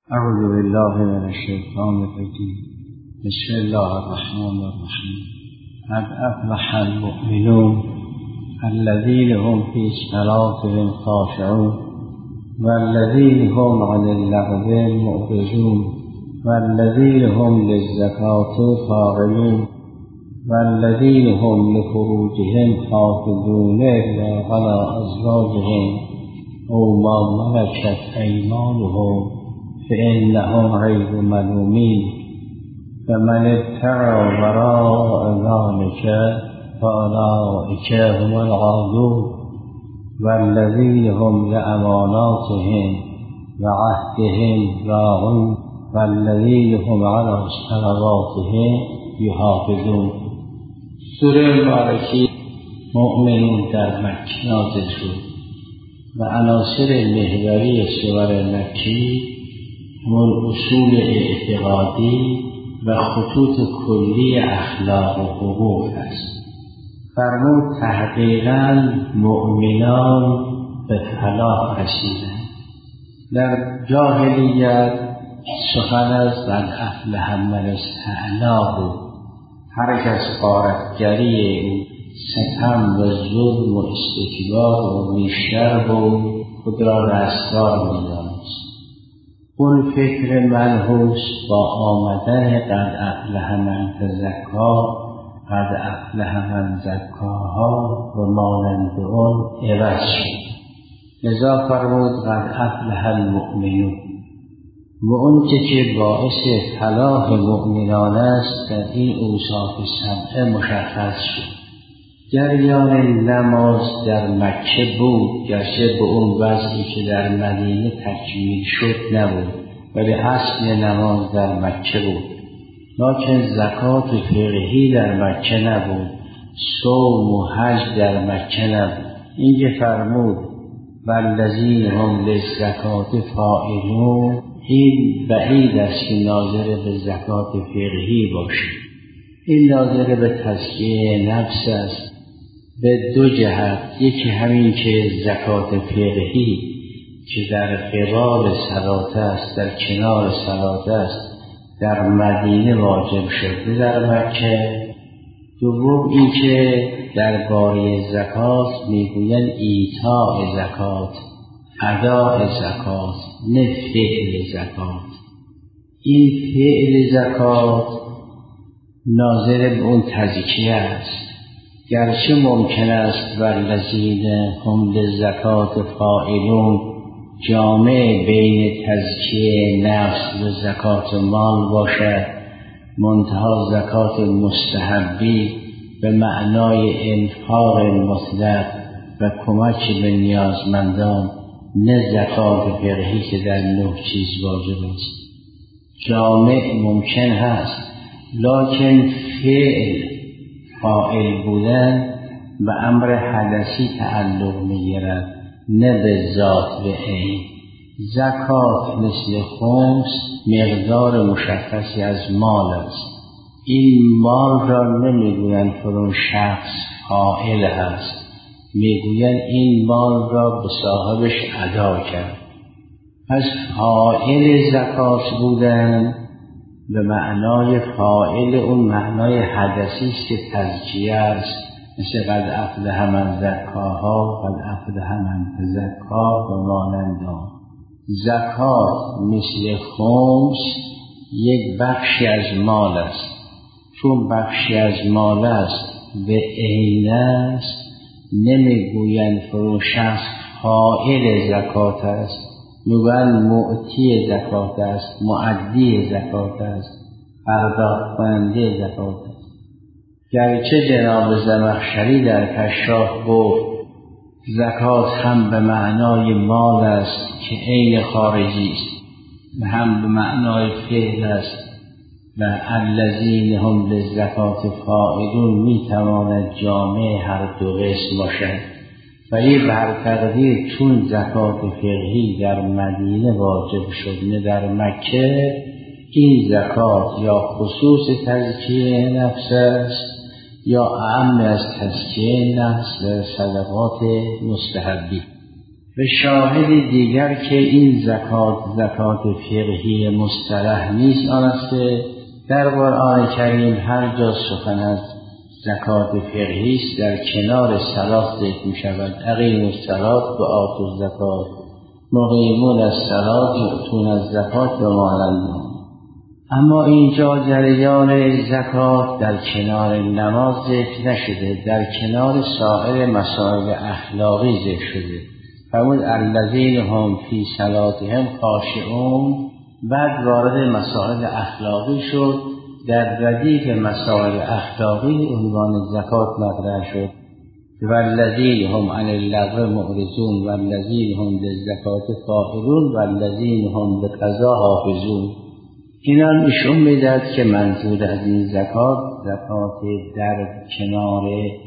اعوذ بالله من الشیطان الرجیم. بسم الله الرحمن الرحیم. قد افلح المؤمنون الذین هم فی صلاتهم خاشعون والذین هم عن اللغو معرضون والذین هم للزکاة فاعلون والذین هم لفروجهم حافظون الا علی ازواجهم او ما ملکت ایمانهم فإنهم غیر ملومین فمن ابتغى وراء ذلك فأولئك هم العادون والذین هم لأماناتهم وعهدهم راعون والذین هم علی صلواتهم یحافظون. سوره مبارکه مؤمنون در مکه نازل شد و عناصر محوری سور مکی همون اصول اعتقادی و خطوط کلی اخلاق و حقوق است. فرمود تحقیقاً مؤمنان به فلاح رسیدند. در جاهلیت سخن از قد افلح من استعلا بود. هر کس غارتگری او ستم و ظلم و استکبار و بیشتر بود خود را رستگار می‌دانست. اون فکر منحوس با آمدن قد افلح من تزکا، قد افلح من زکاها و مانند اون عوض شد. لذا فرمود قد افلح المؤمنون و اون که باعث فلاح مؤمنان است در این اوصاف سبعه مشخص شد. جریان نماز در مکه بود، گرچه به اون وضعی که در مدینه تکمیل شد نبود، ولی اصل نماز در مکه بود. لکن زکات فقهی در مکه نبود، صوم و حج در مکه نبود. اینکه فرمود والذین هم للزکات فاعلون، این بعید است که ناظر به زکات فقهی باشد. این ناظر به تزکیه نفس است به دو جهت. یکی همین که زکات فقهی که در قبال صلات است، در کنار صلات است، در مدینه واجب شده در مکه. دوم این که درباره زکات میگویند ایتاء زکات، اداء زکات، نه فعل زکات. این فعل زکات ناظر به اون تزکیه است. گرچه ممکن است والذین هم للزکات فاعلون جامع بین تزکیه نفس و زکات مال باشد، منتها زکات مستحبی به معنای انفاق مطلق و کمک به نیازمندان، نه زکات فقهی که در 9 چیز واجب است. جامع ممکن هست، لکن فعل فاعل بودن به امر حدثی تعلق می‌گیرد، نه به ذات به عین. زکات مثل خمس مقدار مشخصی از مال است. این مال را نمیگویند فلان شخص فاعل است، میگویند این مال را به صاحبش ادا کرد. پس فاعل زکات بودن به معنای فاعل اون معنای حدثی است که تزکیه است، مثل قد افلح من زکاها، قد افلح من تزکا و مانند آن. زکات مثل خمس یک بخشی از مال است. چون بخشی از مال است به عین است، نمیگویند فرون شخص فاعل زکات است، میگویند معطی زکات است، معدی زکات است، پرداخت کننده زکات است. گرچه جناب زمخشری در کشاف گفت زکات هم به معنای مال است که عین خارجی است و هم به معنای فعل است و الذین هم للزکات فاعلون میتواند جامع هر دو قسم باشد. ولی بر تقدیر چون زکات فقهی در مدینه واجب شد نه در مکه، این زکات یا خصوص تزکیه نفس است یا اعم از تزکیه نفس و صدقات مستحبی. و شاهد دیگر که این زکات فقهی مصطلح نیست، آن است که در قرآن کریم هر جا سخن از زکات فقهی است در کنار صلات ذکر می شود. اقیموا الصلاة و آتوا الزکات مقیمون الصلاة یؤتون الزکات و ما لهم. اما اینجا جریان زکات در کنار نماز ذکر نشده، در کنار سایر مسائل اخلاقی ذکر شده. فرمود الذین هم فی صلاتهم خاشعون. بعد وارد مسائل اخلاقی شد، در ردیف مسائل اخلاقی عنوان زکات مطرح شد. والذین هم عن اللغو معرضون والذین هم للزکات فاعلون والذین هم للقضاء حافظون. اینا نشون میدهد که منظور از این زکات در کنار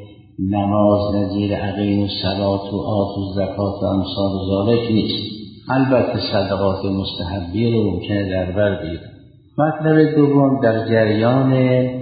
نماز نظیر اقیموا الصلاة و آتوا الزکات و امثال ذالک نیست. البته صدقات مستحبی رو ممکنه در بر بگیرد. مطلب دوم در جریان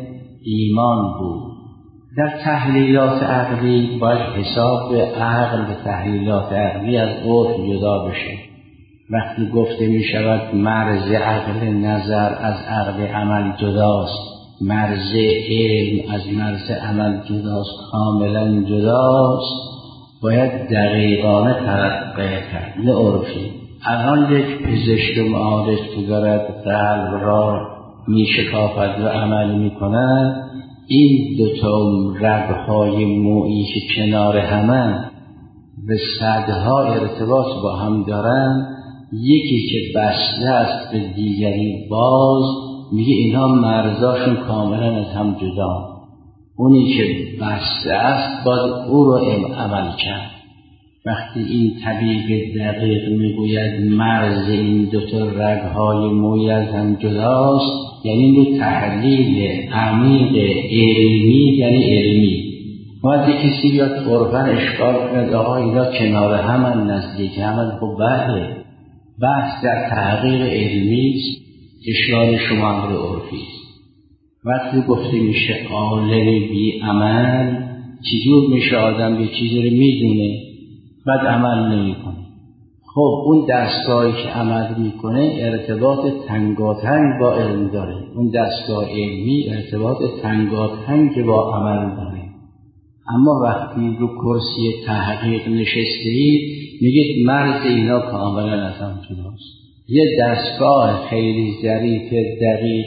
ایمان بود. در تحلیلات عقلی باید حساب عقل به تحلیلات عقلی از عرف جدا بشه. وقتی گفته می شود مرز عقل نظر از عقل عمل جداست، مرز علم از مرز عمل جداست، کاملا جداست، باید دقیقانه ترقیه کرد. نه عرفی. الان یک پزشک معالج که دارد قلب را می شکافد و عمل می کند، این دوتا رگهای مویی که کنار همن به صدها ارتباط با هم دارن، یکی که بسته است به دیگری باز، میگه اینها مرزاشون کاملا از هم جدا. اونی که بسته است باید او رو عمل کرد. وقتی این طبیب دقیق میگوید مرز این دوتا رگهای موی از هم جداست، یعنی این دو تحلیل عمیق علمی، یعنی علمی. باید کسی بیاد عرفاً اشکال کنه آقا اینا کنار همن، نزدیک همن. خب بله، بحث در تحقیق علمی است، اشکال شما امر عرفی است. وقتی گفته میشه عالم بی عمل، چجور میشه آدم به چیزی رو میدونه بعد عمل نمیکنه؟ خب اون دستگاهی که عمل میکنه ارتباط تنگاتنگ با علم داره، اون دستگاه علمی ارتباط تنگاتنگ با عمل داره. اما وقتی رو کرسی تحقیق نشستید میگید مرز اینا کاملا از هم جداست. یه دستگاه خیلی ظریف دقیق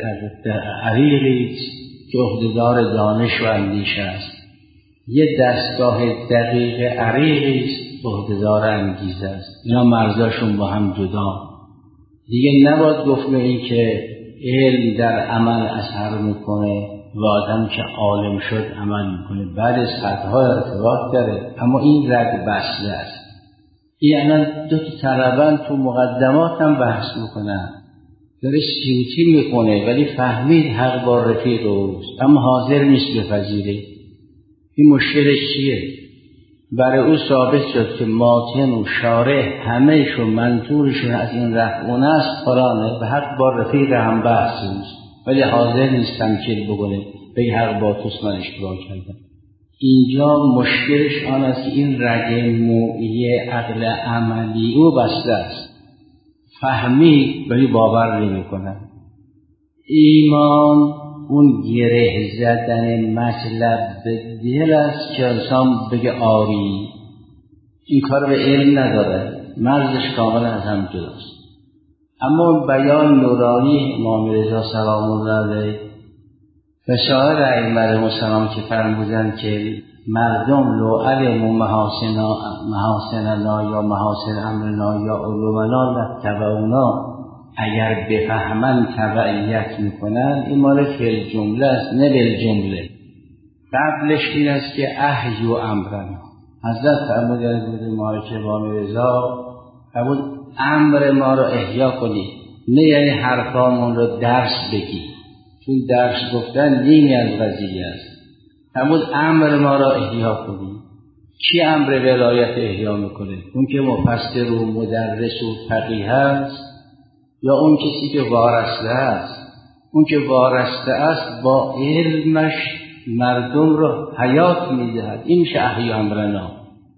عریقی که عهده‌دار دانش و اندیشه است، یه دستگاه دقیق عریقی است عهده‌دار انگیزه است. اینا مرزاشون با هم جدا. دیگه نباید گفت به این که علم در عمل اثر میکنه و آدم که عالم شد عمل میکنه. بعد صدها ارتباط داره، اما این رگ بسته است. این الان دو تا طلبان تو مقدمات هم بحث میکنن، داره سیوطی میکنه ولی فهمید حق با رفیق اوست، اما حاضر نیست بپذیره. این مشکلش چیه؟ برای او ثابت شد که ماتن و شارح همهشون منظورشون از این رفعونه است فلانه، به حق با رفیق هم بحث نیست، ولی حاضر نیست تنکیل بکنه به حق با توست من اشتباه کردم. اینجا مشکلش آن است که این رگ مویی عقل عملی او بسته است، فهمید ولی باور نمی کنن. ایمان اون گره زدن مطلب به دل است که انسان بگه آری. این کار به علم نداره، مرزش کاملا از هم جداست. اما بیان نورانی امام رضا سلام الله علیه و سایر ائمه مسلمان که فرمودند که مردم لو علموا محاسننا یا محاسن امرنا یا علومنا لاتبعونا، اگر بفهمن تبعیت میکنن، این مال فعل جمله است نه بالجمله. قبلش این است که احیوا امرنا، حضرت فرمود از مالک امام رضا فرمود امر ما رو احیا کنی، نه یعنی حرفامون رو درس بگی، چون درس گفتن نیمی از قضیه است. فرمود امر ما را احیا کنی. کی امر ولایت احیا میکنه؟ اون که مفسر و مدرس و فقیه است، یا اون کسی که وارسته است؟ اون که وارسته است با علمش مردم را حیات میدهد. این میشه احیا امرنا.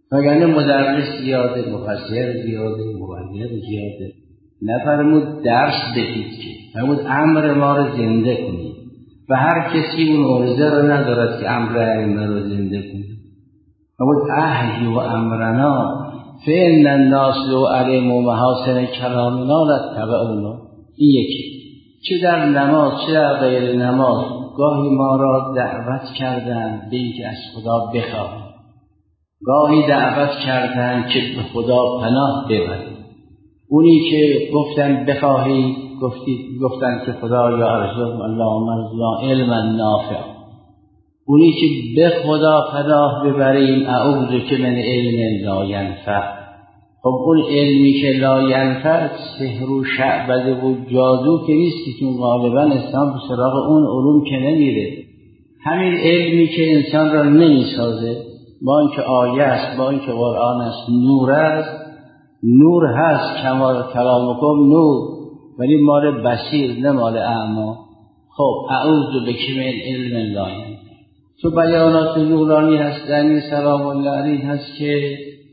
وگرنه مدرس زیاده، مفسر زیاده، مبلغ زیاده. نفرمود درس بدید که، فرمود امر ما رو زنده کنید و هر کسی اون عرضه رو ندارد که امر ائمه رو زنده کنید. فرمود احی و امرنا فإن الناس لو علموا محاسن کلامنا لاتبعونا. این یکی. چه در نماز چه در غیر نماز گاهی ما را دعوت کردند به اینکه از خدا بخواهیم، گاهی دعوت کردند که به خدا پناه ببریم. اونی که گفتن بخواهید گفتن که خدا یا ارزق اللهم ارزقنا علما نافع. اونی که به خدا پناه ببریم اعوذ که من علم لا ینفع. خب اون علمی که لا ینفع سحر و شعبده و جادو که نیستی، چون غالبا انسان به سراغ اون علوم که نمیره. همین علمی که انسان را نمیسازه، با اینکه آیه است، با اینکه قرآن است، نور است، نور هست کلامکم نور، ولی مال بصیر نه مال اعما. خب اعوذ بک من علم لا ینفع. تو بیانات نورانی هستن سلام الله علیه هست که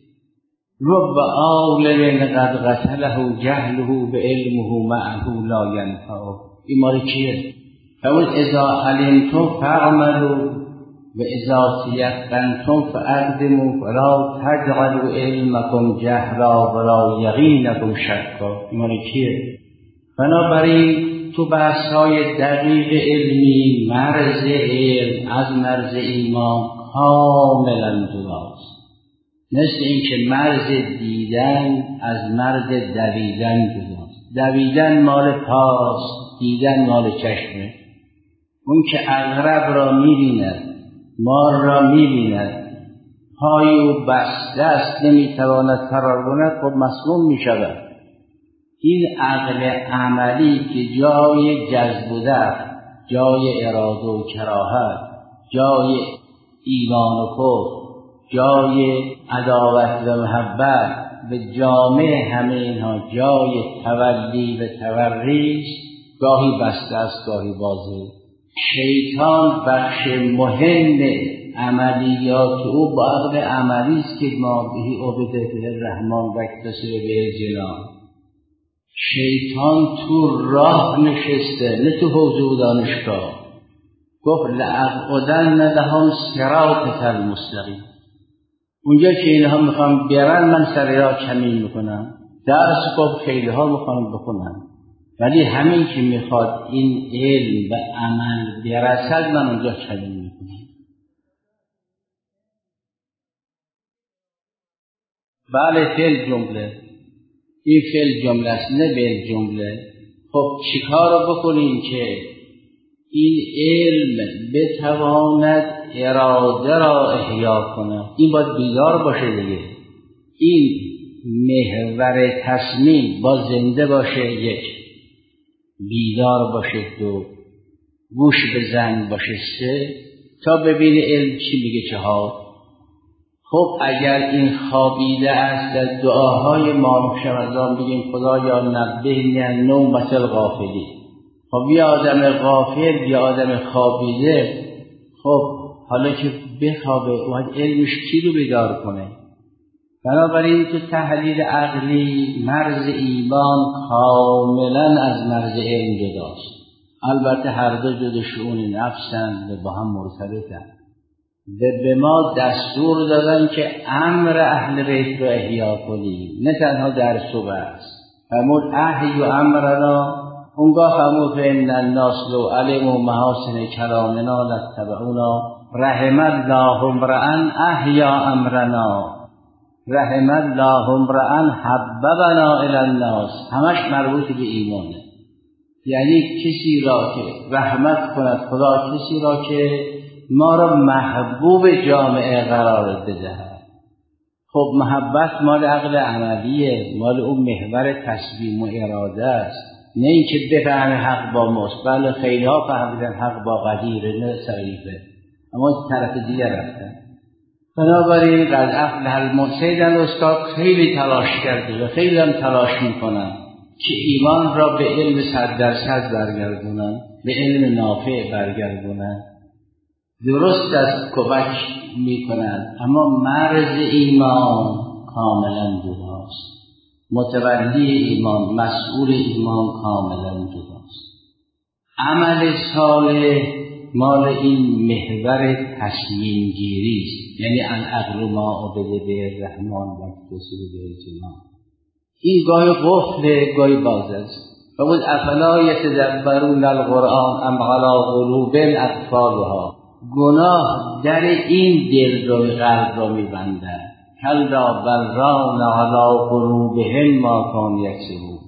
رب عالم قد قتله جهله بعلمه معه لا ینفع. این مال کیه؟ فقول اذا علمتم فاعملوا و اذا تیقنتم فاقدموا فلا تجعلوا علمکم جهلا ولا یقینکم شکا. این مال کیه؟ بنابراین تو بحث‌های دقیق علمی مرز علم از مرز ایمان کاملا جداست. مثل این که مرز دیدن از مرز دویدن جداست. دویدن مال پاست، دیدن مال چشمه. اون که عقرب را می‌بیند، مار را می‌بیند، پای او بسته است نمی‌تواند فرار کند، خب مسموم می‌شود. این عقل عملی که جای جذب و دفع، جای اراده و کراهت، جای ایمان و کفر، جای عداوت و محبت و جامع همه اینها جای تولی و توری است، گاهی بسته است گاهی بازه. شیطان بخش مهم عملیات او با عقل عملی است که ما بهی عبدت الرحمن و اکتسب به الجنان. شیطان تو راه نشسته، نه تو حوزه و دانشگاه. گفت لأقعدن لهم صراطک المستقیم. اونجا که اینها میخوام بیارن من سر راه کمین میکنم، درس خب خیلی ها میخوام بخونم، ولی همین که میخواد این علم به عمل برسد من اونجا کمین میکنم. بله فعل جمله، این فعل جمله است نه به جمله. خب چیکار رو بکنیم که این علم بتواند اراده را احیا کنه؟ این باید بیدار باشه دیگه. این محور تصمیم با زنده باشه، یک، بیدار باشه، دو، گوش بزن باشه، سه، تا ببینه علم چی میگه، چهار. خب اگر این خوابیده است در دعاهای ما شمزان بگیم خدایا نبهنی عن نومة الغافلین. خب یه آدم غافل یا آدم خوابیده، خب حالا که بخوابه باید علمش کی رو بیدار کنه؟ بنابراین تو تحلیل عقلی مرز ایمان کاملا از مرز علم جداست. البته هر دو جز شؤون نفسند و با هم مرتبطند و به ما دستور دادن که امر اهل بیت رو احیا کنیم، نه تنها درس و بحث. فرمود احی و امرنا، اونگاه فرمود فإن الناس لو علموا محاسن کلامنا لاتبعونا رحم الله امرأ احیا امرنا رحم الله امرأ حببنا الی الناس. همش مربوط به ایمانه. یعنی کسی را که رحمت کند خدا، کسی را که ما را محبوب جامعه قرار بدهد. خب محبت مال عقل عملیه، مال اون محور تصمیم و اراده است، نه اینکه بفهم حق با ماست. بله خیلی ها فهمیدن حق با قدیره نه صریفه، اما طرف دیگر رفتن. بنابراین قد افلح المؤمنون استاد خیلی تلاش کرده و خیلی هم تلاش میکنن که ایمان را به علم 100% برگردونن، به علم نافع برگردونن. درست است کمک میکنند، اما مرز ایمان کاملا جداست. متولی ایمان، مسئول ایمان کاملا جداست. عمل صالح مال این محور تصمیم گیری است، یعنی العقل ما عبد به الرحمن و اکتسب به الجنان. این گاهی قفل گاهی باز است. فقل افلا یتدبرون القرآن ام علی قلوب اقفالها. گناه در این دل رو قلب رو میبندن. کلا بل ران علی قلوبهم ما کانوا یکسبون.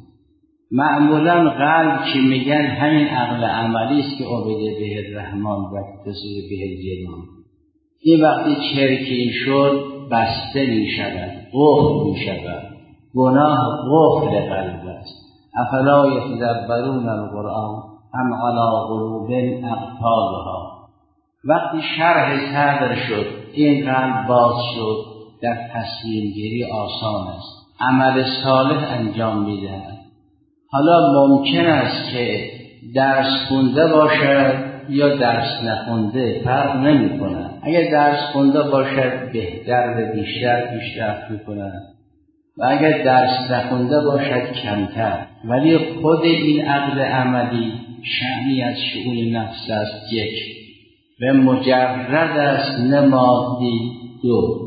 معمولا قلب که میگن همین عقل عملی است که عبد به الرحمن و اکتسب به الجنان. این وقتی چرکی شد بسته میشود، قفل میشود. گناه قفل قلب است. افلا یتدبرون القرآن ام علی قلوب اقفالها. وقتی شرح صدر شد، این قلب باز شد، در تصمیم گیری آسان است، عمل صالح انجام میدهد. حالا ممکن است که درس خونده باشد یا درس نخونده، فرق نمی کند. اگر درس خونده باشد بهتر و بیشتر پیشرفت می‌کند و اگر درس نخونده باشد کمتر. ولی خود این عقل عملی شأنی از شؤون نفس است، یک، و مجرد است نمادی، دو،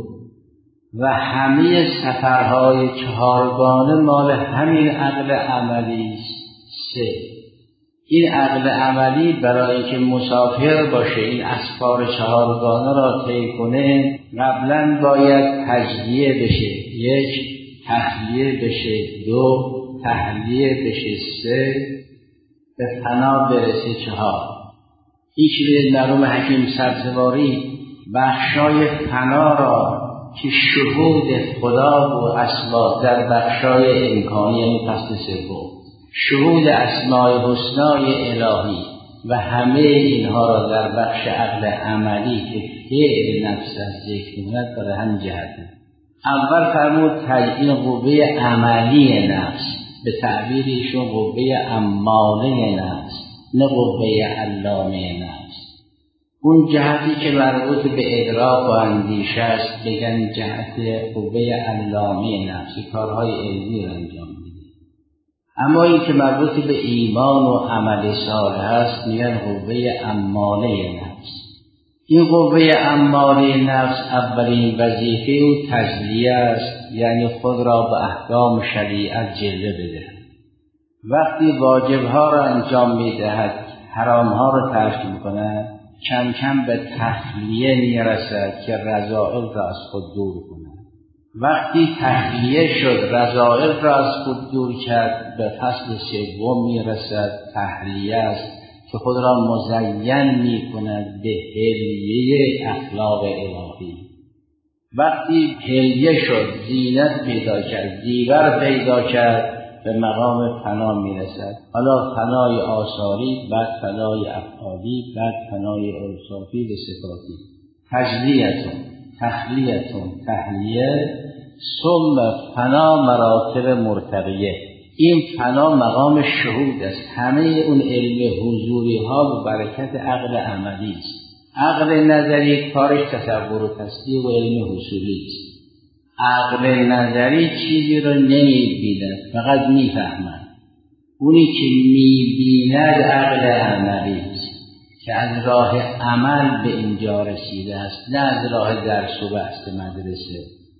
و همه سفرهای چهارگانه مال همین عقل عملی است، سه. این عقل عملی برای که مسافر باشه این اسفار چهارگانه را طی کنه قبلا باید تجزیه بشه، یک، تخلیه بشه، دو، تحلیه بشه، سه، به فنا برسه، چهار. این چیز مرحوم حکیم سبزواری بخشای فنا را که شهود خدا و اسما در بخشای امکانی، یعنی فصل سوم، شهود اسماء حسنای الهی و همه اینها را در بخش عقل عملی که فعل نفس از ذکر می‌کند برای هم جهته. اول فرمود تجدید قوه عملی نفس، به تعبیر ایشون قوه اماله نفس، نه قوه علامه نفس. اون جهتی که مربوط به ادراک و اندیشه است بگن جهت قوه علامه نفس، کارهای علمی را انجام میده. اما این که مربوط به ایمان و عمل صالح است میگن قوه اماله نفس. این قوه اماله نفس اولین وظیفه او تجلیه است، یعنی خود را به احکام شریعت جلوه بده. وقتی واجبها را انجام میدهد، حرامها را ترک میکند، کم کم به تخلیه میرسد که رذائل را از خود دور کند. وقتی تخلیه شد، رذائل را از خود دور کرد، به فصل سوم میرسد، تحلیه است که خود را مزین میکند به حلیه اخلاق الهی. وقتی حلیه شد، زینت پیدا کرد، زیور پیدا کرد، به مقام فنا میرسد. حالا فنای آثاری، بعد فنای افعالی، بعد فنای اوصافی و صفاتی. تجلیتون، تخلیتون، تحلیه، ثم فنا مراتب مرتقیه. این فنا مقام شهود است. همه اون علم حضوری ها به برکت عقل عملی است. عقل نظری کارش تصور و تصدیق و علم حصولی است. عقل نظری چیزی رو نمی‌بیند، فقط می‌فهمد. اونی که می‌بیند عقل عملی است که از راه عمل به اینجا رسیده است، نه از راه درس و بحث مدرسه.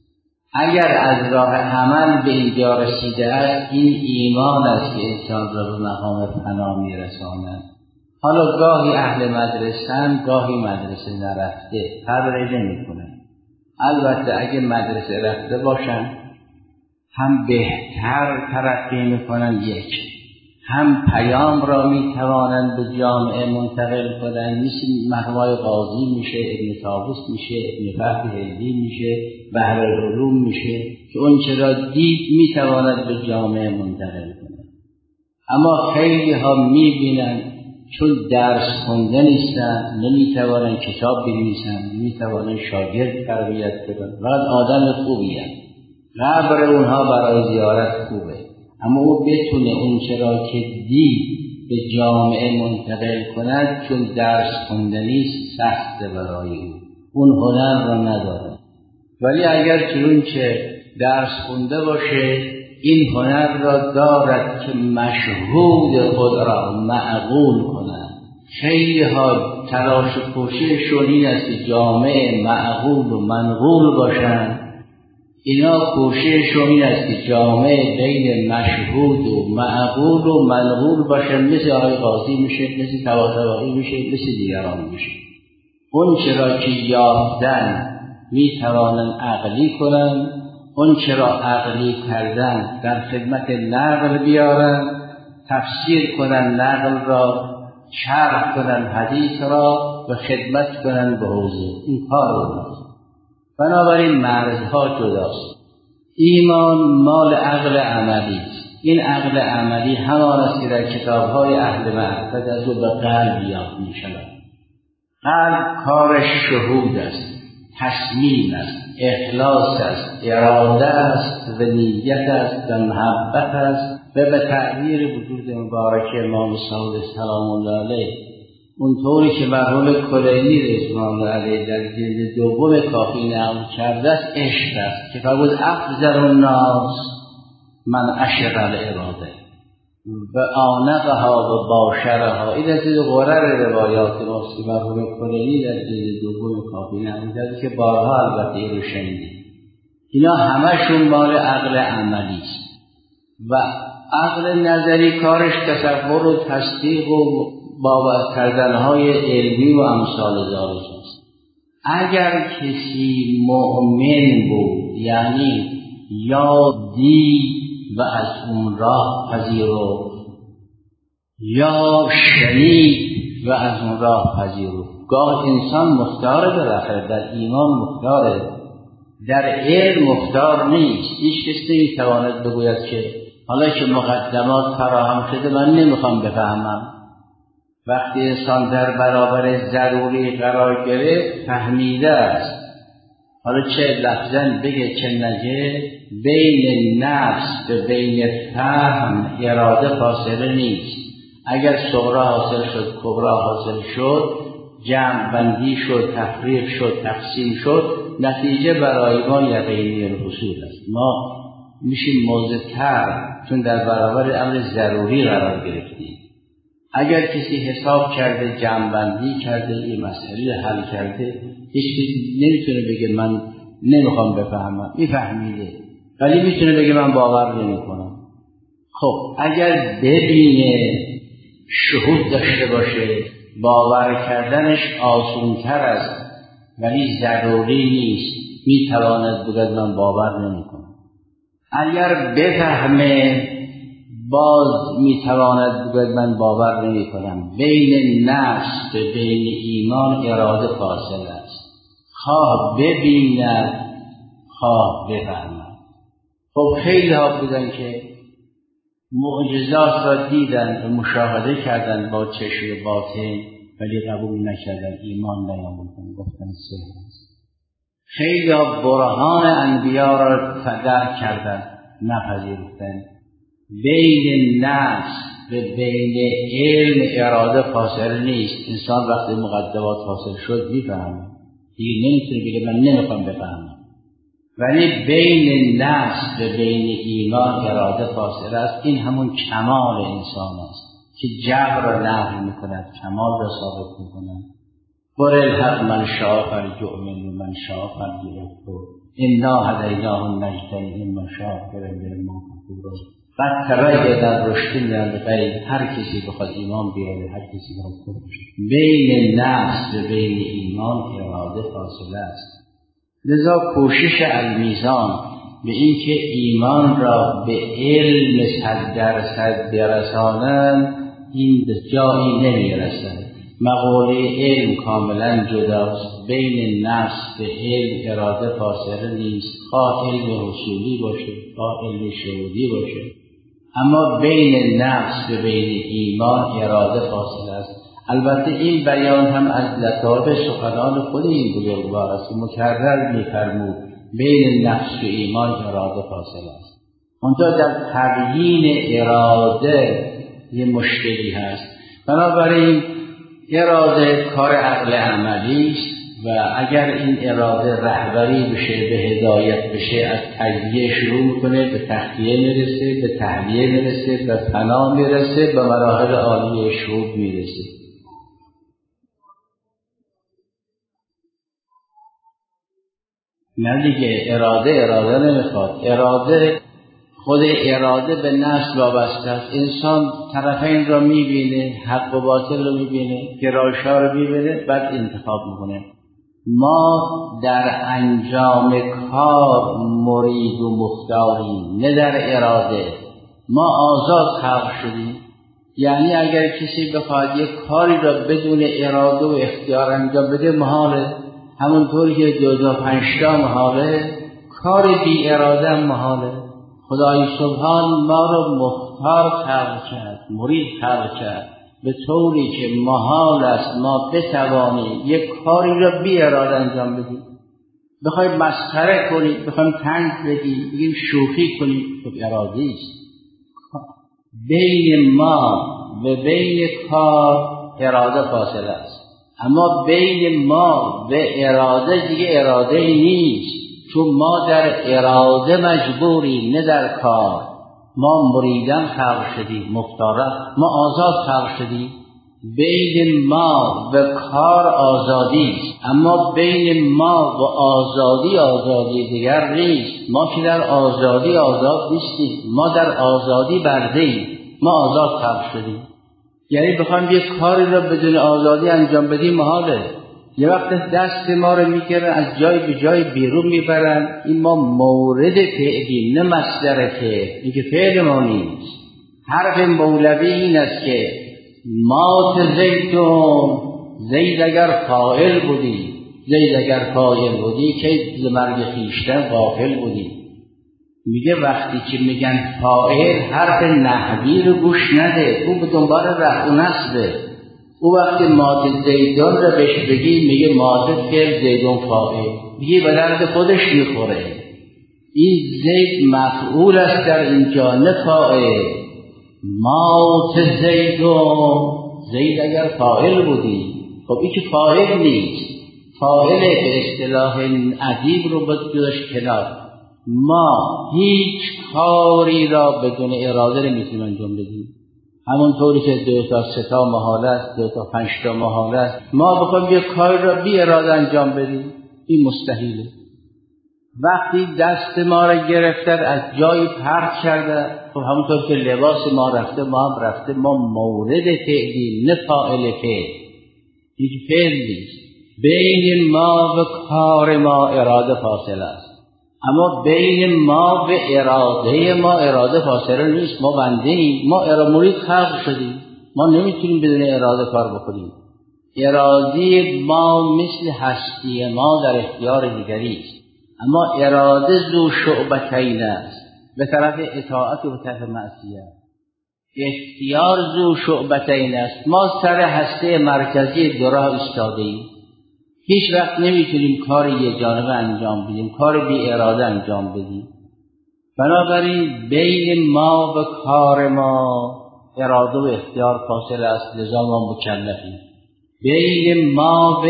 اگر از راه عمل به اینجا رسیده است، این ایمان است که انسان را به مقام فنا می‌رساند. حالا گاهی اهل مدرسه‌اند، گاهی مدرسه نرفته، فرقی نمی‌کند. البته اگه مدرسه رفته باشن هم بهتر ترقی میکنن، یک، هم پیام را میتوانند به جامعه منتقل کنند. مثل مرحوم قاضی میشه، ابن طاووس میشه، ابن فهد هندی میشه، بحرالعلوم میشه که اون چرا دید میتواند به جامعه منتقل کنند. اما خیلی ها میبینن چون درس خونده نیستن، نمیتوانن کتاب بنویسن، نمیتوانن شاگرد تربیت کنن، فقط آدم خوبی هست. قبر اونها برای زیارت خوبه، اما او بتونه اون چرا که دید به جامعه منتقل کند، چون درس خوندنی سخت برای اون هنر را نداره. ولی اگر چون که درس خونده باشه این هنر را دارد که مشهود خود را معقول کند. خیلی ها تلاش و کوشششون این است که جامعه معقول و منقول باشند. اینا کوشششون این است که جامعه بین مشهود و معقول و منقول باشند، مثل آقای قاضی میشه، مثل طباطبایی میشه، مثل دیگران میشه. اون چرا که یافتن میتوانند عقلی کنند، اون چرا عقلی کردن در خدمت نقل بیارن، تفسیر کنن نقل را، شرح کنن حدیث را و خدمت کنن به حوزه. این کار اوناست. بنابراین مرزها جداست. ایمان مال عقل عملی است. این عقل عملی همان است که در کتاب‌های اهل معرفت از او به قلب یاد می‌شود. قلب کارش شهود است، تصمیم است، اخلاص است، اراده است و نیت است و محبت است و به تعبیر وجود مبارک امام صادق سلام الله علیه اونطوری که مرحوم کلینی رضوان الله علیه در جلد دوم کافی نقل کرده است، عشق است که فرمود افضل الناس من عشق الاراده و آنقها و باشرها. این از غرر روایات ماست که مرحوم کلینی در جلد دوم کافی نقل کرده که بارها البته این رو شنیدید. اینا همشون مال عقل عملی است و عقل نظری کارش تصور و تصدیق و باور کردنهای علمی و امثال ذالک است. اگر کسی مؤمن بود، یعنی یا دید و از اون راه پذیرفت یا شنید و از اون راه پذیرفت. گاه انسان مختار بالاخره در ایمان مختاره، در علم مختار نیست. هیچ کسی نمیتواند بگوید که حالا که مقدمات فراهم شده من نمیخوام بفهمم. وقتی انسان در برابر ضروری قرار گرفت فهمیده است. حالا چه لفظاً بگه چه نگه، بین نفس و بین فهم اراده فاصله نیست. اگر صغرا حاصل شد، کبرا حاصل شد، جمع بندی شد، تفریق شد، تقسیم شد، نتیجه برای ما یقینی الحصول است. ما میشیم موضع‌تر چون در برابر امر ضروری قرار گرفتیم. اگر کسی حساب کرده، جمع بندی کرده، این مسئله حل کرده، هیچ کسی نمیتونه بگه من نمیخوام بفهمم. میفهمیده ولی میتونه بگه من باور نمیکنم. خب اگر ببینه، شهود داشته باشه، باور کردنش آسان‌تر است ولی ضروری نیست، میتواند بگه من باور نمیکنم. اگر بفهمه باز میتواند بگه من باور نمیکنم. بین نفس و بین ایمان اراده فاصله است. خواه ببیند، خواه بفهمد. خب خیلی ها بودن که معجزات را دیدن و مشاهده کردن با چشم باطن ولی قبول نکردن، ایمان نیاوردن، گفتن سحر است. خیلی ها برهان انبیا را درک کردن، نپذیرفتن. بین نفس و بین علم اراده فاصله نیست. انسان وقتی مقدمات حاصل شد میفهمه، دیگه نمیتونه بگه من نمیخوام بفهمم. ولی بین نفس و بین ایمان اراده فاصله است. این همون کمال انسان است که جبر را نفی میکند، کمال را ثابت میکند. بر الحق من شاء فلیؤمن و من شاء فلیکفر انا هدیناه النجدین اما شاکرا و اما کفورا. قد تبین الرشد من الغی. هر کسی بخواد ایمان بیاره، هر کسی بخواد کفر. بین نفس و بین ایمان اراده فاصله است. لذا کوشش المیزان به این که ایمان را به علم 100% برسانند، این به جایی نمیرسند. مقوله علم کاملا جداست. بین نفس و علم اراده فاصله نیست. خواه علم حصولی باشه، خواه علم شهودی باشه، اما بین نفس و بین ایمان اراده فاصله است. البته این بیان هم از لطایف سخنان خود این بزرگوار است. مکرر می‌فرمود بین نفس و ایمان اراده فاصله است. اونجا در تبیین اراده یه مشکلی هست. بنابراین اراده کار عقل عملی است و اگر این اراده رهبری بشه، به هدایت بشه، از تجزیه شروع میکنه، به تخلیه میرسه، به تحلیه میرسه، به فنا میرسه، به مراحل عالی شعور میرسه. نه دیگه، اراده نمیخواد. خود اراده به نفس وابسته است. انسان طرفین را میبینه، حق و باطل رو میبینه، گرایش‌ها رو میبینه، بعد انتخاب میکنه. ما در انجام کار مرید و مختاریم، نه در اراده. ما آزاد خلق شدیم. یعنی اگر کسی بخواد یک کاری را بدون اراده و اختیار انجام بده محاله. همونطوری که 2005 محاله، کار بی اراده هم محاله. خدای سبحان ما رو مختار خلق کرد، مرید خلق کرد، به طوری که محال است ما بتوانیم یک کاری را بی اراده انجام بدیم. بخوایم مسخره کنیم، بخوایم طنز بگیم، بگیم شوخی کنیم، خب اراده است. بین ما و بین کار اراده فاصله است، اما بین ما و اراده دیگه اراده ای نیست، چون ما در اراده مجبوریم، نه در کار. ما مریدان خلق شدیم، مختاران، ما آزاد خلق شدیم. بین ما و کار آزادی است، اما بین ما و آزادی دیگر نیست. ما که در آزادی آزاد نیستیم، ما در آزادی برده‌ایم. ما آزاد خلق شدیم. یعنی بخوایم یک کاری را بدون آزادی انجام بدیم محاله. یه وقت دست ما رو میگیرن، از جای به جای بیرون میبرن. این ما مورد فعلی، نه مصدر فعل. این که فعل ما نیست. حرف مولوی این است که مات زیدون، زید اگر فاعل بودی که ز مرگ خویشتن غافل بودی. میگه وقتی که میگن فاعل، حرف نحوی رو گوش نده، او به دنبال رفع و نصبه. او وقتی مات زیدون رو بهش بگی، میگه مات فعل، زیدون فاعل، میگه به درد خودش میخوره. این زید مفعول است در اینجا، نه فاعل. مات زیدون، زید اگر فاعل بودی، خب این که فاعل نیست. فاعل به اصطلاح ادیب رو باید گذاشت کنار. ما هیچ کاری را بدون اراده نمیتونیم انجام بدیم. همونطوری که 2 تا 3 تا محاله است، 2 تا 5 تا محاله است، ما بخوایم یک کاری را بی اراده انجام بدیم، این مستحیله. وقتی دست ما را گرفتن، از جای پرت کرده، خب همونطور که لباس ما رفته، ما هم رفته. ما مورد فعلی، نه فاعل فعل. هیچ فعل نیست. بین ما و کار ما اراده فاصله است، اما بین ما و اراده فاصله نیست. ما بنده ایم، ما مرید خلق شدیم، ما نمیتونیم بدون اراده کار بکنیم. اراده ما مثل هستی ما در اختیار دیگری است، اما اراده ذو شعبتین است، به طرف اطاعت و به طرف معصیت. اختیار ذو شعبتین است. ما سر هسته مرکزی دو راه ایستاده ایم. هیچ وقت نمیتونیم کاری یک جانبه انجام بدیم، کار بی اراده انجام بدیم. بنابراین بین ما و کار ما اراده و اختیار فاصله است، لذا ما مکلفیم. بین ما و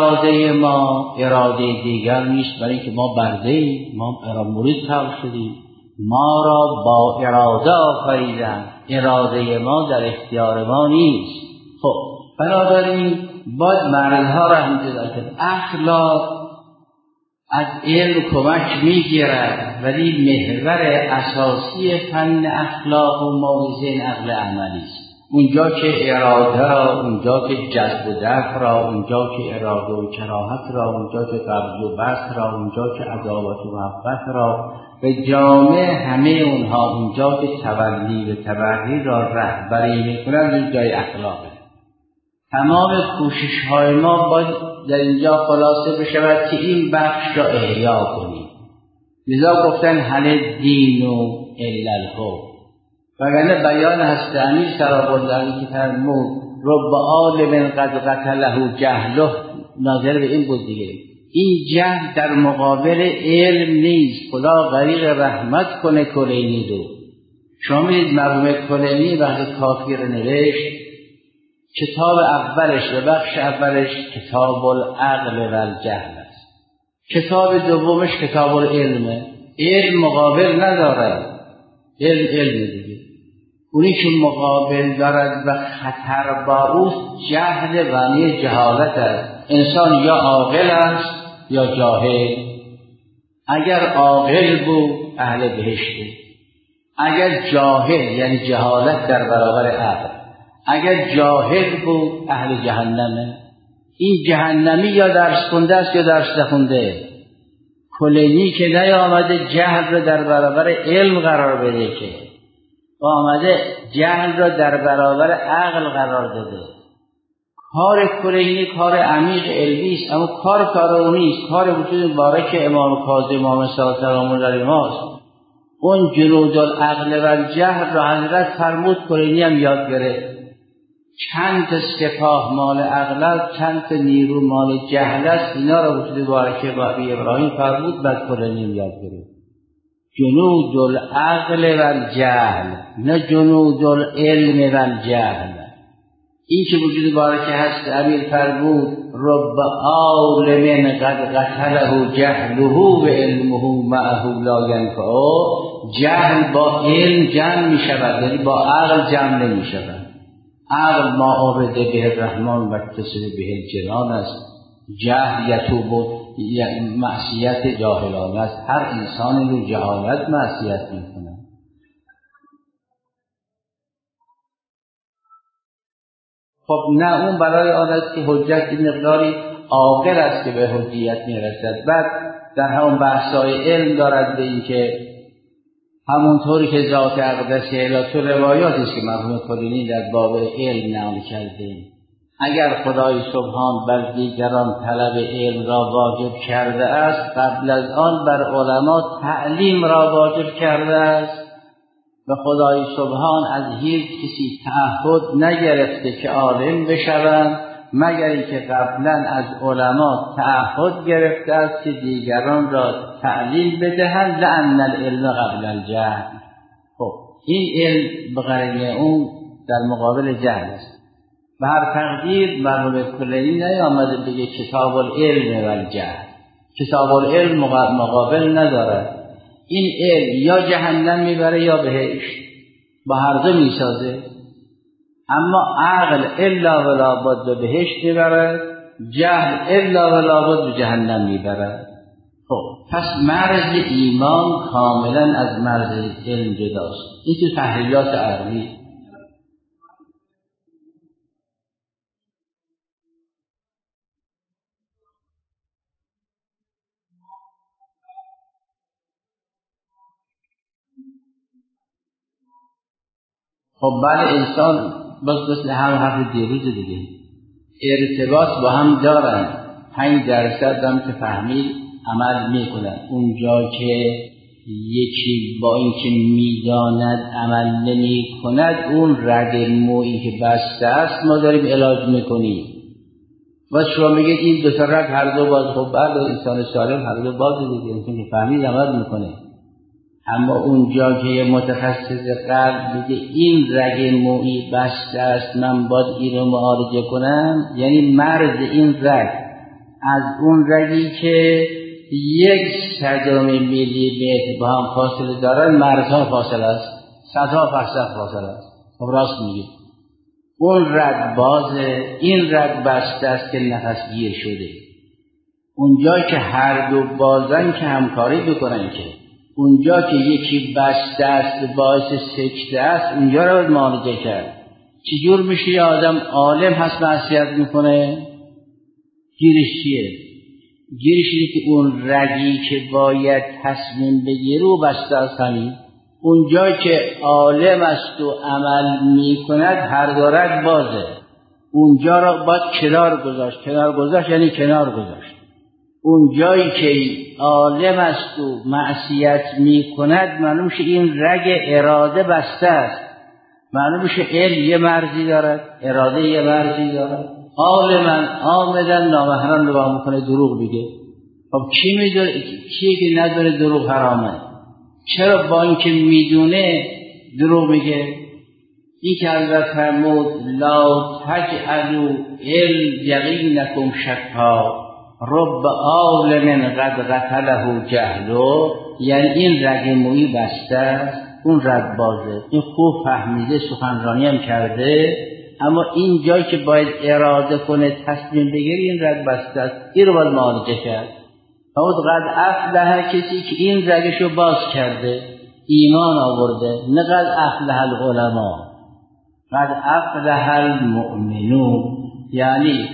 اراده دیگر نیست، برای اینکه ما برده‌ایم، ما مرید خلق شدیم. ما را با اراده آفریدن، اراده ما در اختیار ما نیست. خب بنابراین باید مرزها را هم جدا کرد. اخلاق از علم کمک میگیرد، ولی محور اساسی فن اخلاق و موازین عقل عملی است. اونجا که اراده را، اونجا که جذب و دفع را، اونجا که اراده و کراهت را، اونجا که قبض و بسط را، اونجا که عداوت و محبت را، به جامع همه اونها، اونجا که تولی و تبرری را رهبری میکنند، این جای اخلاقه. تمام کوشش‌های ما باید در اینجا خلاصه بشود که این بخش را احیا کنیم. لذا گفتن هل دین و الا الحب. وگرنه بیان هست امیر سراب‌الدین که فرمود رب عالم قد قتله جهله، ناظر به این بود دیگه. این جهل در مقابل علم نیست. خدا غریق رحمت کنه کلینی رو. شما میدید مرحوم کلینی وقتی کافی رو نوشت، کتاب اولش و بخش اولش کتاب العقل و الجهل است، کتاب دومش کتاب العلمه. علم مقابل نداره، علم دیگه. اونی که مقابل دارد و خطر با اوست جهل و جهالت است. انسان یا عاقل است یا جاهل. اگر عاقل بود اهل بهشته، اگر جاهل یعنی جهالت در برابر عقل، اگر جاهل بود اهل جهنمه. این جهنمی یا درس خونده است یا درس نخونده. کلینی که نیامده جهل را در برابر علم قرار بده، که آمده جهل را در برابر عقل قرار داده. کار کلینی کار عمیق علمی است، اما کار او نیست. کار وجود مبارک امام کاظم امام صادق سلام الله علیه ماست. اون جنود العقل و الجهل را حضرت فرمود، کلینی هم یاد گرفت. چند سپاه مال عقل است، چند نیرو مال جهل است. اینا را وجود مبارک ابراهیم فرمود، بعد کلینی هم یاد گرفت. جنود العقل و الجهل، نه جنود العلم و الجهل. این که وجود مبارک هست امیر فرمود رب عالم قد قتله جهله و علمه معه لا ینفعه. جهل با علم جمع می شود، یعنی با عقل جمع نمی شود. عقل ما عابده به الرحمن و اتصل به الجنان است. جهل یتوب معصیت جاهلانه است. هر انسانی رو جهالت معصیت می کند. خب نه، اون برای آن است که حجت این مقداری عاقل است که به حجیت میرسد. بعد در همون بحثای علم دارد به این که همونطوری که ذات اقدس الی تو روایاتی است که مرحوم کلینی در باب علم نقل کرده، اگر خدای سبحان بر دیگران طلب علم را واجب کرده است، قبل از آن بر علما تعلیم را واجب کرده است. و خدای سبحان از هیچ کسی تعهد نگرفته که عالم بشوند، مگر اینکه قبلا از علما تعهد گرفته است که دیگران را تعلیم بدهند، لأن العلم قبل الجهل. خب این علم به قرینه اون در مقابل جهل است. به هر تقدیر مرحوم کلینی نیامده بگه کتاب العلم و الجهل. کتاب العلم مقابل نداره. این علم یا جهنم میبره یا بهشت، با هر دو میسازه. اما عقل الا ولا بد بهشت میبره، جهل الا ولا بد جهنم میبره. خب پس مرز ایمان کاملا از مرز علم جداست. این تو تحلیلات عقلی. خب بله، انسان باز مثل هم حرف دیروز دیگه ارتباط با هم دارن. 5% هم که فهمید عمل میکنن. اونجا که یکی با اینکه میداند عمل نمی کند، اون رگ مویی که بسته است ما داریم علاج میکنیم. و شما میگید این دو تا رگ هر دو باز. خب بله، انسان سالم هر دو باز دیگه، انسان که فهمید عمل میکنه. اما اونجا که یه متخصص قلب میگه این رگ مویی بسته است، من باید این رو معالجه کنم، یعنی مرز این رگ از اون رگی که 1/100 میلی متر با هم فاصله دارن، مرزها فاصله است، صدها فرسخ فاصله است. خب راست میگه، اون رگ بازه، این رگ بسته است که نفس گیر شده. اونجا که هر دو بازن که همکاری بکنن، که اونجا که یکی بسته است باعث سکته است، اونجا رو باید معالجه کرد. چجور میشه یه آدم عالم هست معصیت میکنه؟ گیرش چیه؟ گیرش اینه که اون رگی که باید تصمیم بگیره و بسته است همین. اونجا که عالم است و عمل میکند هر دو رگ بازه، اونجا رو باید کنار گذاشت. کنار گذاشت یعنی کنار گذاشت. اون جایی که عالم است و معصیت می کند، معلوم شه این رگ اراده بسته است. معلوم شه علم یه مرزی دارد، اراده یه مرزی دارد. عالما عامدن نامحرم نگاه میکنه، دروغ بگه. خب کی میدونه؟ کیه که نداره دروغ حرامه؟ چرا با اینکه میدونه دروغ میگه. این که حضرت فرمود لا تجعلوا یقینکم شکا رب عالم قد قتله جهلو، یعنی این رگ مویی بسته است، اون رگ بازه. این خوب فهمیده، سخنرانی هم کرده، اما این جایی که باید اراده کنه تصمیم بگیره این رگ بسته است. این رو باید معالجه کرد. فرمود قد افلح، کسی که این رگشو باز کرده، ایمان آورده. نه قد افلح العلماء، قد افلح المؤمنون، یعنی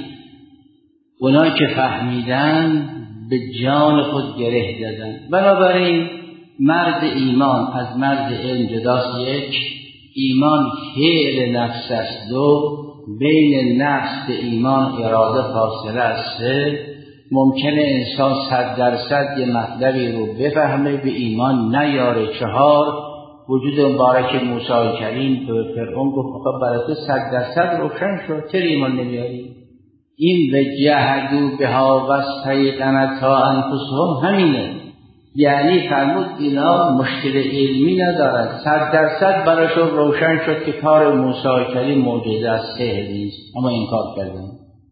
اونایی که فهمیدن به جان خود گره دادن. بنابراین مرد ایمان از مرد علم جداست. یک، ایمان فعل نفس است. دو، بین نفس به ایمان اراده فاصله است. سه، ممکنه انسان 100% یه مطلبی رو بفهمه به ایمان نیاره. چهار، وجود مبارک موسی کریم به فرعون گفت خب برای تو 100% روشن شد، چرا ایمان نمیاری؟ این به جهدوا بها واستیقنتها انفسهم همینه. یعنی فرمود اینا مشکل علمی ندارد، 100% براشون روشن شد که کار موسی کریم معجزه است، سحر نیست، اما انکار کردن.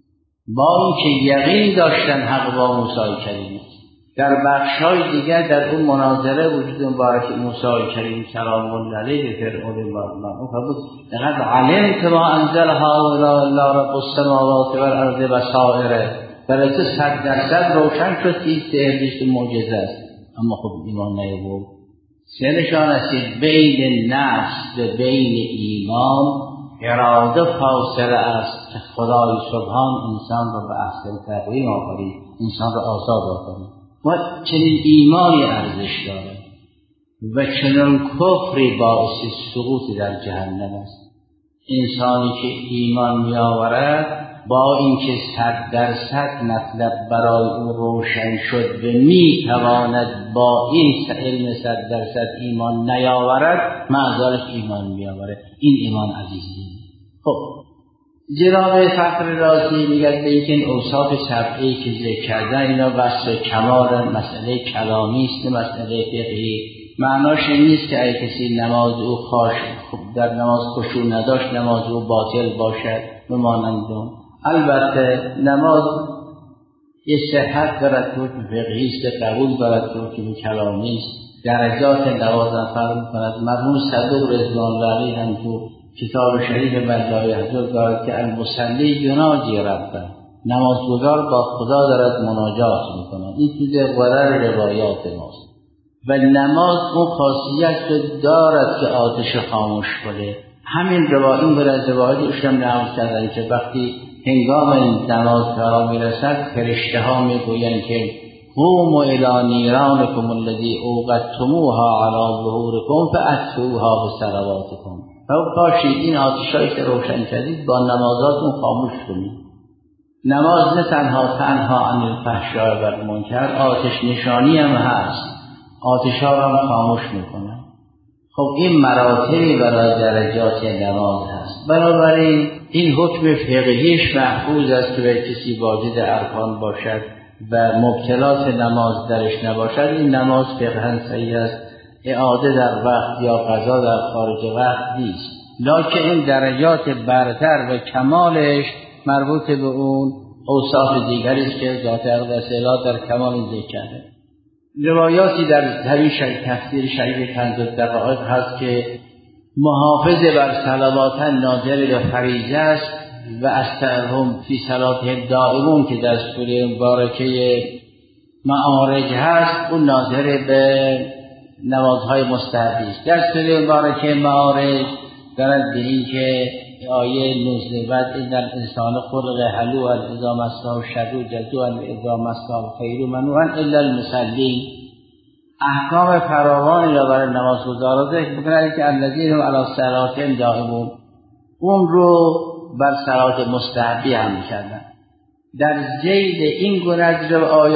با اینکه یقین داشتن حق با موسی کریم. در بخشای دیگر در اون مناظره وجود مبارک موسی کریم سلام الله علیه به فرعون اون فرمود لقد علمت ما انزل هؤلاء الا رب السماوات والارض بصائر، برای 100% روشن شد که این سحر نیست، معجزه است، اما خب ایمان نیاورد. سرشان است بین نفس و بین ایمان اراده فاصله است که خدای سبحان انسان را به احسن تقویم آفرید، انسان را آزاد آفرید. و چنین ایمانی ارزش دارد و چنین کفری باعث سقوط در جهنم است. انسانی که ایمان می آورد با اینکه 100% مطلب برای او روشن شد و می تواند با این علم 100% ایمان نیاورد، معذالک ایمان می آورد. این ایمان عزیزی. خب جناب فخر رازی میگه به اینکه این اوصاف سبعی که ذکر کردن اینا وصف کمال مسئله کلامی است، مسئله فقهی. معناش نیست که اگه کسی نماز او در نماز خشوع نداشت نماز او باطل باشد بمانند اون. البته نماز یه صحت دارد که فقهی است، قبول دارد که کلامی است. درجات نماز فرق می‌کند. مرحوم صدوق رضوان الله علیه هم تو کتاب شریف بندای حضور دارد که المصلی یناجی ربه، نمازگزار با خدا دارد مناجات می‌کند. این چیز غرر روایات ماست و نماز اون خاصیت رو دارد که آتش خاموش کنه. همین روایی برای روایاتش هم نقل کردن که وقتی هنگام نماز فرا میرسد فرشته ها میگویند که قوموا الی نیرانکم الذی اوقدتموها علی ظهورکم فاطفئوها بصلواتکم. باشید این آتشایی که روشن کردید با نمازاتون خاموش کنید. نماز نه تنها عن الفحشاء و المنکر، آتش نشانی هم هست، آتش ها را هم خاموش میکنن. خب این مراتبی برای درجات نماز هست. بنابراین این حکم فقهیش محفوظ است که به کسی واجد ارکان باشد و مبتلات نماز درش نباشد. این نماز فقهاً صحیح است، اعاده در وقت یا قضا در خارج وقت نیست. لکن این درجات برتر و کمالش مربوط به اون اوصاف دیگری است که ذات اقدس الهی در کمال ذکر کرده. روایاتی در تفسیر شریف کنز الدقائق هست که محافظ بر صلوات ناظر به فریضه است و استعهم فی صلاتهم دائمون که در سوره مبارکه معارج هست، اون ناظر به نمازهای مستحبی است. در سوره مبارکه معارج دارد به این که آیه 19 ان الانسان خلق هلوعا اذا مسه الشر جزوعا اذا مسه الخیر منوعا الا المصلین. احکام فراوانی را برای نمازگزاران ذکر می‌کند که الذین هم علی صلاتهم دائمون، اون رو بر صلات مستحبی هم می‌کردن. در ذیل این گونه از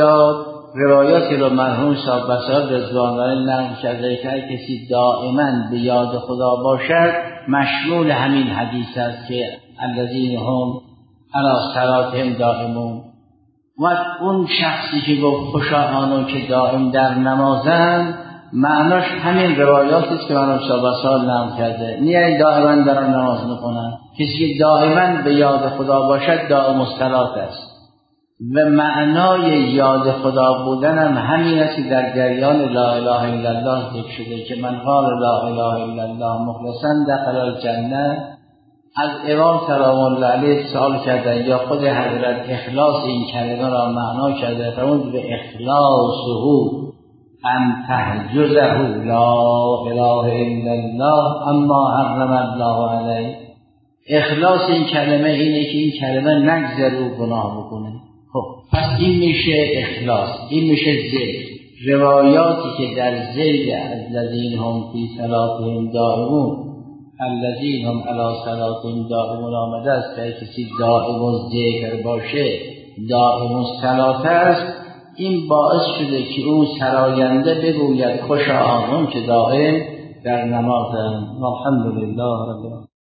روایاتی رو مرحوم صاحب بصائر رضوان الله نقل کرده که کسی دائما به یاد خدا باشد مشمول همین حدیث است که الذین هم علی صلاتهم دائمون. و اون شخصی که گفت خوشا آنان که دائم در نمازند، معناش همین روایاتی است که من شابه سال نام کرده. نیای دائما دارن نماز میکنن. کسی که دائما به یاد خدا باشد دائم الصلات است و معنای یاد خدا بودن هم همین است که در جریان لا اله الا الله ذکر شده که من قال لا اله الا الله مخلصا دخل الجنه. از امام سلام الله علیه سوال کردن یا خود حضرت اخلاص این کلمه را معنا کرده فرمود به اخلاصه ان تحجزه لا اله الا الله اما حرم الله علیه. اخلاص این کلمه اینه که این کلمه نگذره و گناه بکنه. خب پس این میشه اخلاص، این میشه ذکر. روایاتی که در ذکر الذین هم فی صلاتهم دائمون الذین هم علی صلاتهم دائمون آمده است که کسی دائم الذکر باشه دائم الصلات است. این باعث شده که اون سراینده بگوید خوشا آنان که دائم در نمازند. الحمدلله رب العالمین.